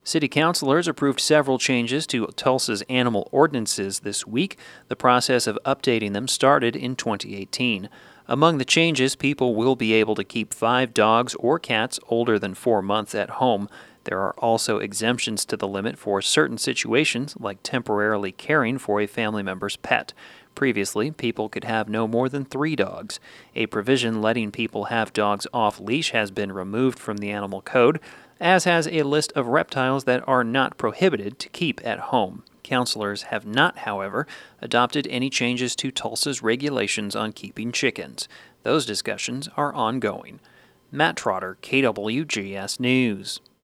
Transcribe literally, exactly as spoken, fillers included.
City councilors approved several changes to Tulsa's animal ordinances this week. The process of updating them started in twenty eighteen. Among the changes, people will be able to keep five dogs or cats older than four months at home. There are also exemptions to the limit for certain situations, like temporarily caring for a family member's pet. Previously, people could have no more than three dogs. A provision letting people have dogs off-leash has been removed from the animal code, as has a list of reptiles that are not prohibited to keep at home. Councilors have not, however, adopted any changes to Tulsa's regulations on keeping chickens. Those discussions are ongoing. Matt Trotter, K W G S News.